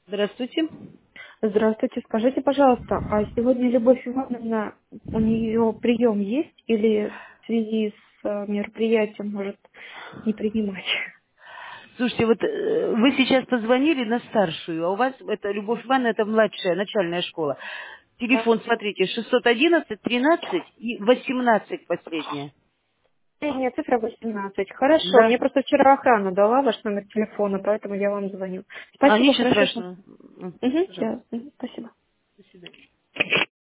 Здравствуйте. Здравствуйте, скажите, пожалуйста, а сегодня Любовь Ивановна, у нее прием есть или в связи с мероприятием может не принимать? Слушайте, вот вы сейчас позвонили на старшую, а у вас это Любовь Ивановна, это младшая, начальная школа. Да. Телефон, смотрите, 611, 13 и 18 последняя. Средняя цифра 18. Хорошо, Да. мне просто вчера охрана дала ваш номер телефона, поэтому я вам звоню. А Спасибо, ничего хорошо. страшного. Угу, Пожалуйста. да, спасибо. До свидания.